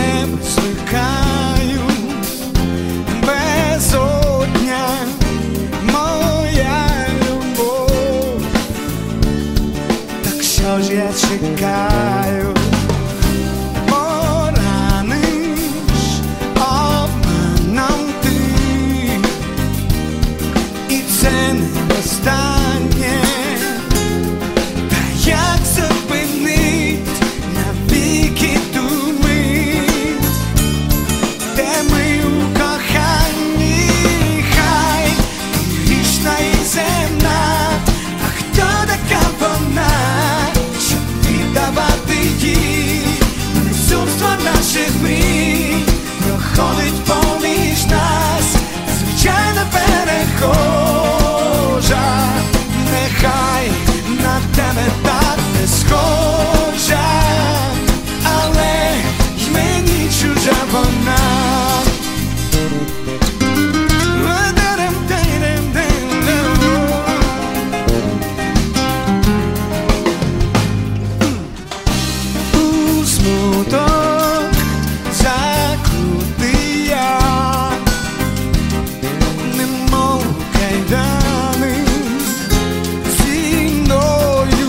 тебе звикаю, безодня моя любов, так що ж я чекаю? Пораниш обманом ти, і це не останнє. Та як зупинить навіки ту мить, де ми у коханні? Хай грішна і земна, а хто така вона, щоб віддавати їй безумство наших мрій? Проходить поміж нас звичайна перехожа, нехай на тебе так не схожа, але й мені чужа вона. У смуток закутий я, немов кайдани, зі мною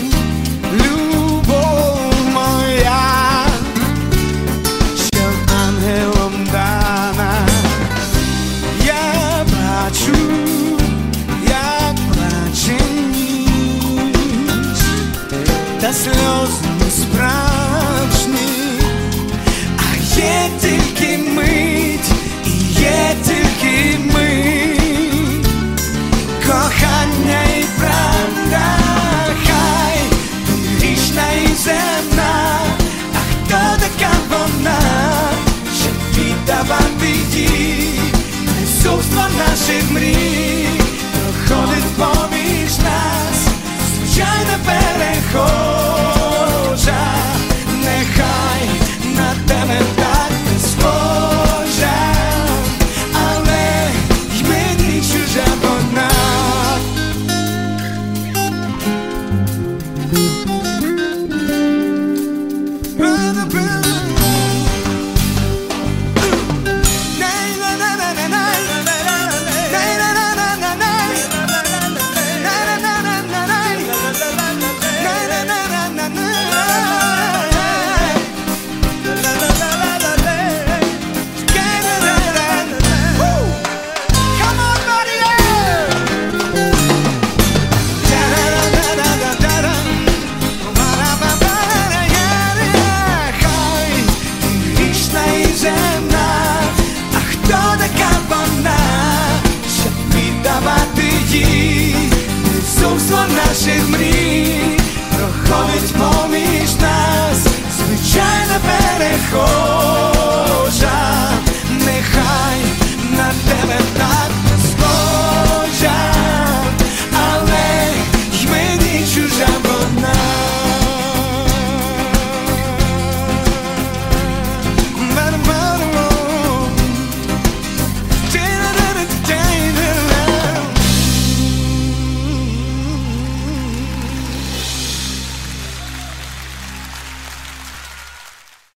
любов моя, що ангелом дана. Я бачу, як плаче ніч, та сльози не справжні, а є тільки мить, і є тільки мить, кохання і правда. Хай грішна і земна, а хто така вона, щоб віддавати їй безумство наших мрій? Проходить поміж нас звичайна перехожа, нехай на тебе так не схожа, але й мені чужа вона. Безумство наших мрій проходить поміж нас звичайна перехожа.